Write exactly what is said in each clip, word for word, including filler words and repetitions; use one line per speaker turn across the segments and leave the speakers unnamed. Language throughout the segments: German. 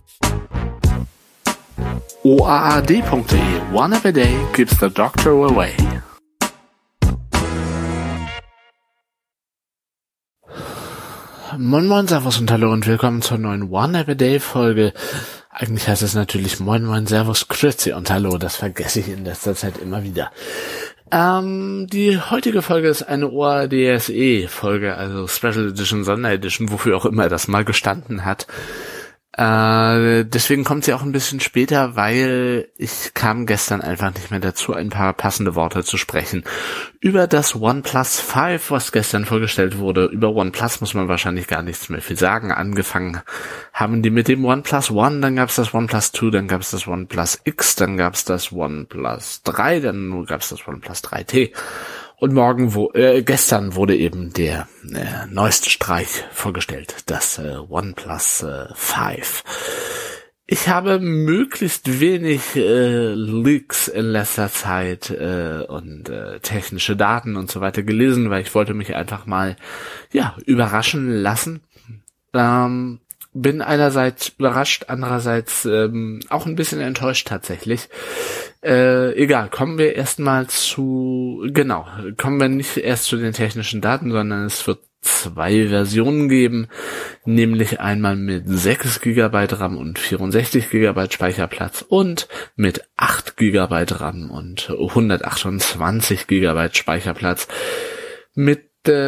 O A A D punkt de. One every day keeps the doctor away. Moin Moin, Servus und Hallo und willkommen zur neuen One Every Day Folge. Eigentlich heißt es natürlich Moin Moin, Servus, Grüezi und Hallo, das vergesse ich in letzter Zeit immer wieder. Ähm, die heutige Folge ist eine O A D S E Folge, also Special Edition, Sonderedition, wofür auch immer das mal gestanden hat. Äh, deswegen kommt sie auch ein bisschen später, weil ich kam gestern einfach nicht mehr dazu, ein paar passende Worte zu sprechen. Über das OnePlus fünf, was gestern vorgestellt wurde. Über OnePlus muss man wahrscheinlich gar nichts mehr viel sagen. Angefangen haben die mit dem OnePlus One, dann gab es das OnePlus zwei, dann gab es das OnePlus X, dann gab es das OnePlus drei, dann gab es das OnePlus drei T. Und morgen, wo, äh, gestern wurde eben der äh, neueste Streich vorgestellt, das äh, OnePlus äh, fünf. Ich habe möglichst wenig äh, Leaks in letzter Zeit äh, und äh, technische Daten und so weiter gelesen, weil ich wollte mich einfach mal ja überraschen lassen. Ähm, bin einerseits überrascht, andererseits ähm, auch ein bisschen enttäuscht tatsächlich. Äh, egal, kommen wir erstmal zu, genau, kommen wir nicht erst zu den technischen Daten, sondern es wird zwei Versionen geben, nämlich einmal mit sechs Gigabyte RAM und vierundsechzig Gigabyte Speicherplatz und mit acht Gigabyte RAM und hundertachtundzwanzig Gigabyte Speicherplatz mit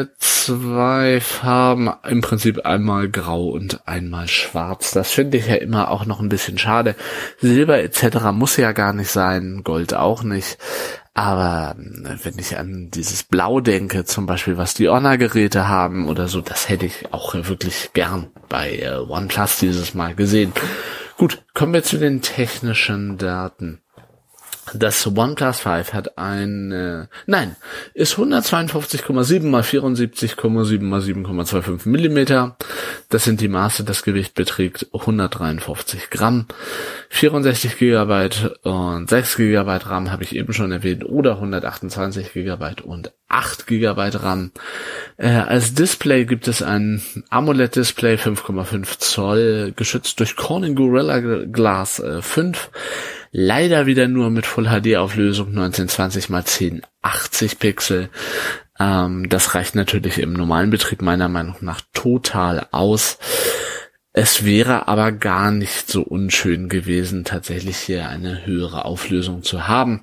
zwei Farben, im Prinzip einmal grau und einmal schwarz. Das finde ich ja immer auch noch ein bisschen schade. Silber et cetera muss ja gar nicht sein, Gold auch nicht. Aber wenn ich an dieses Blau denke, zum Beispiel, was die Honor-Geräte haben oder so, das hätte ich auch wirklich gern bei äh, OnePlus dieses Mal gesehen. Gut, kommen wir zu den technischen Daten. Das OnePlus fünf hat ein, äh, nein, ist hundertzweiundfünfzig Komma sieben mal vierundsiebzig Komma sieben mal sieben Komma fünfundzwanzig Millimeter. Das sind die Maße, das Gewicht beträgt hundertdreiundfünfzig Gramm. vierundsechzig Gigabyte und sechs Gigabyte RAM habe ich eben schon erwähnt oder hundertachtundzwanzig Gigabyte und acht Gigabyte RAM. Äh, als Display gibt es ein AMOLED-Display fünf Komma fünf Zoll, geschützt durch Corning Gorilla Glass äh, fünf. Leider wieder nur mit Full H D Auflösung neunzehnhundertzwanzig mal zehnhundertachtzig Pixel. Ähm, das reicht natürlich im normalen Betrieb meiner Meinung nach total aus. Es wäre aber gar nicht so unschön gewesen, tatsächlich hier eine höhere Auflösung zu haben.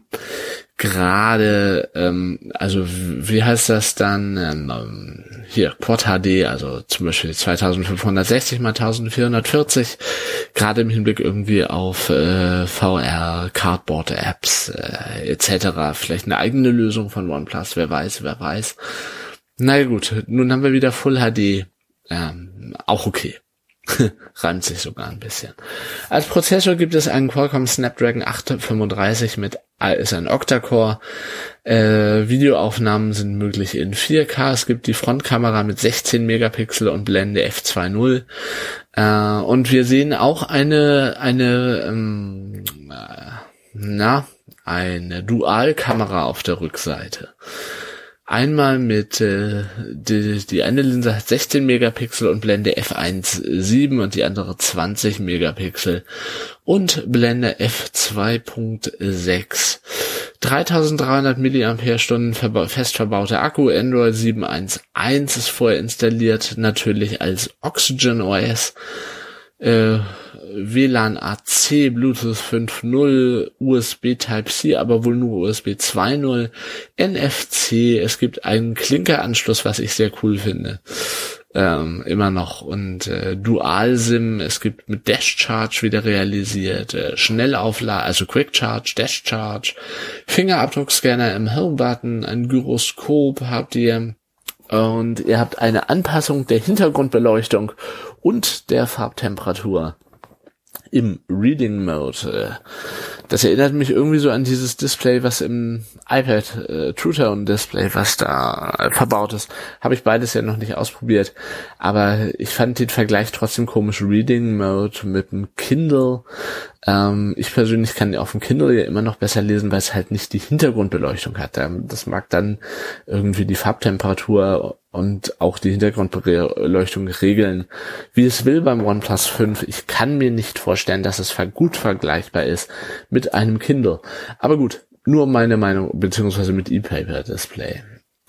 Gerade, ähm, also wie heißt das dann, ähm, hier Quad H D, also zum Beispiel zweitausendfünfhundertsechzig mal eintausendvierhundertvierzig, gerade im Hinblick irgendwie auf äh, V R, Cardboard-Apps äh, et cetera. Vielleicht eine eigene Lösung von OnePlus, wer weiß, wer weiß. Na gut, nun haben wir wieder Full H D, ähm, auch okay. Reimt sich sogar ein bisschen. Als Prozessor gibt es einen Qualcomm Snapdragon achthundertfünfunddreißig mit, ist ein Octa-Core. Äh, Videoaufnahmen sind möglich in vier K. Es gibt die Frontkamera mit sechzehn Megapixel und Blende F zwei Punkt null. Äh, und wir sehen auch eine, eine, ähm, äh, na, eine Dualkamera auf der Rückseite. Einmal mit, äh, die, die eine Linse hat sechzehn Megapixel und Blende F eins Komma sieben und die andere zwanzig Megapixel und Blende F zwei Punkt sechs. dreitausenddreihundert Milliampere-Stunden verba- fest verbauter Akku, Android sieben Punkt eins Punkt eins ist vorher installiert, natürlich als Oxygen O S. Äh, W L A N A C, Bluetooth fünf Punkt null, U S B Type-C, aber wohl nur U S B zwei Punkt null, N F C, es gibt einen Klinkeranschluss, was ich sehr cool finde, ähm, immer noch, und äh, Dual-SIM, es gibt mit Dash Charge wieder realisiert, äh, Schnellauflade, also Quick Charge, Dash Charge, Fingerabdruckscanner im Home-Button, ein Gyroskop habt ihr, und ihr habt eine Anpassung der Hintergrundbeleuchtung und der Farbtemperatur im Reading Mode. Das erinnert mich irgendwie so an dieses Display, was im iPad, äh, True Tone Display, was da äh, verbaut ist. Habe ich beides ja noch nicht ausprobiert, aber ich fand den Vergleich trotzdem komisch. Reading Mode mit dem Kindle Ähm, ich persönlich kann auf dem Kindle ja immer noch besser lesen, weil es halt nicht die Hintergrundbeleuchtung hat. Das mag dann irgendwie die Farbtemperatur und auch die Hintergrundbeleuchtung regeln, wie es will beim OnePlus fünf. Ich kann mir nicht vorstellen, dass es gut vergleichbar ist mit einem Kindle. Aber gut, nur meine Meinung, beziehungsweise mit E-Paper-Display.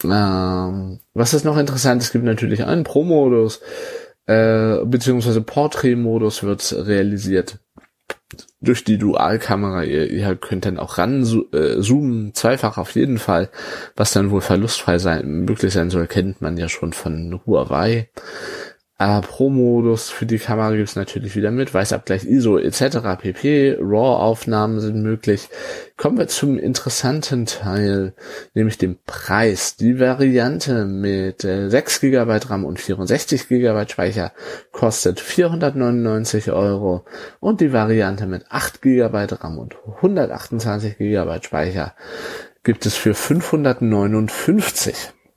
Ähm, was ist noch interessant? Es gibt natürlich einen Pro-Modus, äh, beziehungsweise Portrait-Modus wird realisiert durch die Dualkamera. Ihr, ihr könnt dann auch ran äh, zoomen, zweifach auf jeden Fall, was dann wohl verlustfrei sein, möglich sein soll, kennt man ja schon von Huawei. Äh, Pro-Modus für die Kamera gibt's natürlich wieder mit, Weißabgleich, I S O et cetera pp. RAW-Aufnahmen sind möglich. Kommen wir zum interessanten Teil, nämlich dem Preis. Die Variante mit äh, sechs Gigabyte RAM und vierundsechzig Gigabyte Speicher kostet vierhundertneunundneunzig Euro und die Variante mit acht Gigabyte RAM und hundertachtundzwanzig Gigabyte Speicher gibt es für fünfhundertneunundfünfzig.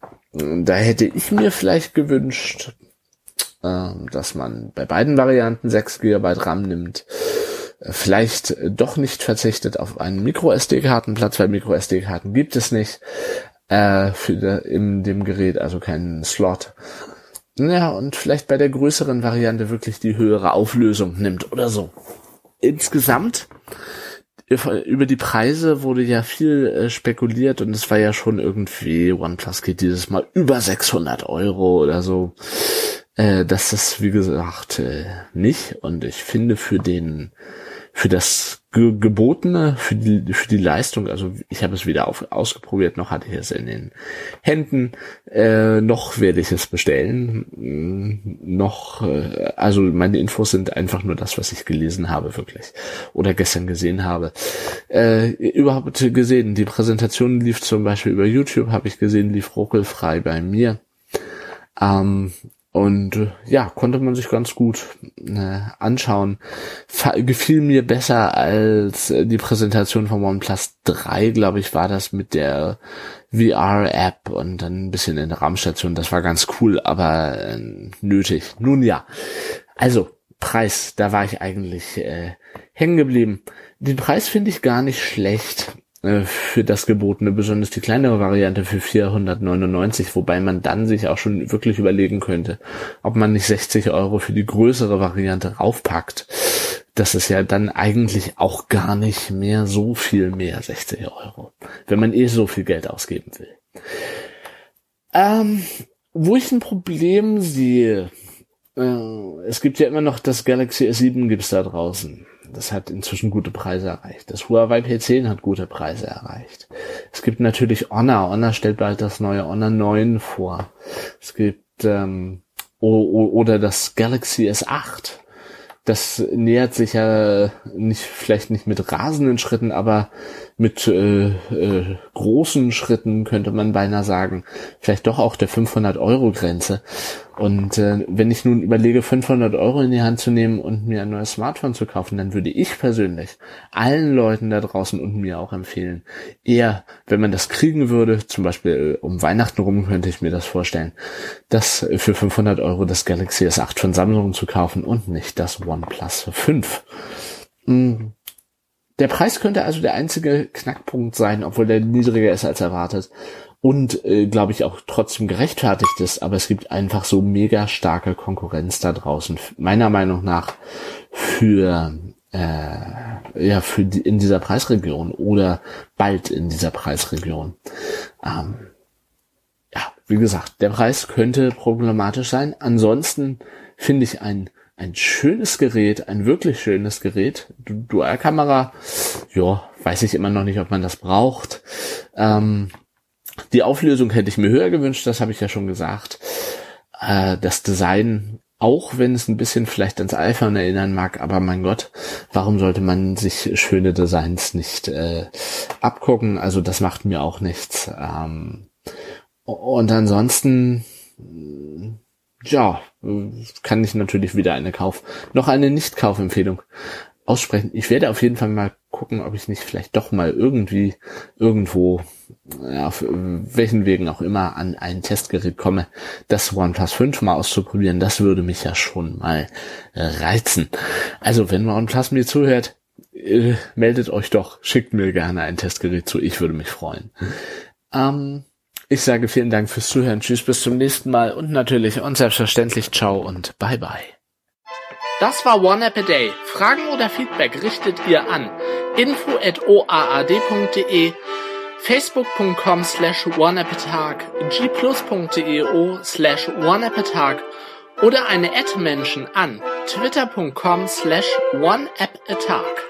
Da hätte ich mir vielleicht gewünscht, dass man bei beiden Varianten sechs Gigabyte RAM nimmt, vielleicht doch nicht verzichtet auf einen Micro-S D-Kartenplatz, weil Micro-S D-Karten gibt es nicht äh, für de, in dem Gerät, also keinen Slot. Ja, und vielleicht bei der größeren Variante wirklich die höhere Auflösung nimmt oder so. Insgesamt über die Preise wurde ja viel äh, spekuliert und es war ja schon irgendwie, OnePlus geht dieses Mal über sechshundert Euro oder so. Äh, das ist, wie gesagt, äh, nicht. Und ich finde für den, für das Ge- Gebotene, für die, für die Leistung, also ich habe es weder auf, ausgeprobiert, noch hatte ich es in den Händen, äh, noch werde ich es bestellen, mm, noch, äh, also meine Infos sind einfach nur das, was ich gelesen habe, wirklich, oder gestern gesehen habe. Äh, überhaupt gesehen, die Präsentation lief zum Beispiel über YouTube, habe ich gesehen, lief ruckelfrei bei mir. Ähm, Und äh, ja, konnte man sich ganz gut äh, anschauen. Fa- gefiel mir besser als äh, die Präsentation von OnePlus drei, glaube ich, war das mit der V R-App und dann ein bisschen in der Raumstation. Das war ganz cool, aber äh, nötig. Nun ja, also Preis, da war ich eigentlich äh, hängen geblieben. Den Preis finde ich gar nicht schlecht für das Gebotene, besonders die kleinere Variante für vierhundertneunundneunzig, wobei man dann sich auch schon wirklich überlegen könnte, ob man nicht sechzig Euro für die größere Variante raufpackt. Das ist ja dann eigentlich auch gar nicht mehr so viel mehr, sechzig Euro, wenn man eh so viel Geld ausgeben will. Ähm, wo ich ein Problem sehe, äh, es gibt ja immer noch das Galaxy S sieben gibt's da draußen. Das hat inzwischen gute Preise erreicht. Das Huawei P zehn hat gute Preise erreicht. Es gibt natürlich Honor. Honor stellt bald das neue Honor neun vor. Es gibt ähm, o- o- oder das Galaxy S acht. Das nähert sich ja nicht, vielleicht nicht mit rasenden Schritten, aber mit äh, äh, großen Schritten, könnte man beinahe sagen. Vielleicht doch auch der fünfhundert-Euro-Grenze. Und äh, wenn ich nun überlege, fünfhundert Euro in die Hand zu nehmen und mir ein neues Smartphone zu kaufen, dann würde ich persönlich allen Leuten da draußen und mir auch empfehlen, eher, wenn man das kriegen würde, zum Beispiel um Weihnachten rum könnte ich mir das vorstellen, das für fünfhundert Euro das Galaxy S acht von Samsung zu kaufen und nicht das OnePlus fünf. Mhm. Der Preis könnte also der einzige Knackpunkt sein, obwohl der niedriger ist als erwartet. Und, äh, glaube ich, auch trotzdem gerechtfertigt ist. Aber es gibt einfach so mega starke Konkurrenz da draußen, meiner Meinung nach, für, äh, ja, für die, in dieser Preisregion oder bald in dieser Preisregion. Ähm, ja, wie gesagt, der Preis könnte problematisch sein. Ansonsten finde ich ein Ein schönes Gerät, ein wirklich schönes Gerät. Du- Dualkamera, ja, weiß ich immer noch nicht, ob man das braucht. Ähm, die Auflösung hätte ich mir höher gewünscht, das habe ich ja schon gesagt. Äh, das Design, auch wenn es ein bisschen vielleicht ans iPhone erinnern mag, aber mein Gott, warum sollte man sich schöne Designs nicht äh, abgucken? Also das macht mir auch nichts. Ähm, und ansonsten, ja, kann ich natürlich wieder eine Kauf, noch eine Nicht-Kaufempfehlung aussprechen. Ich werde auf jeden Fall mal gucken, ob ich nicht vielleicht doch mal irgendwie, irgendwo, ja, auf welchen Wegen auch immer, an ein Testgerät komme, das OnePlus fünf mal auszuprobieren. Das würde mich ja schon mal äh, reizen. Also, wenn OnePlus mir zuhört, äh, meldet euch doch, schickt mir gerne ein Testgerät zu, ich würde mich freuen. Ähm, ich sage vielen Dank fürs Zuhören, tschüss, bis zum nächsten Mal und natürlich und selbstverständlich ciao und bye bye. Das war One App a Day. Fragen oder Feedback richtet ihr an info at o a a d punkt d e, facebook punkt com slash oneappatag, g plus punkt d e o slash oneappatag oder eine Ad-Menschen an twitter punkt com slash oneappatag.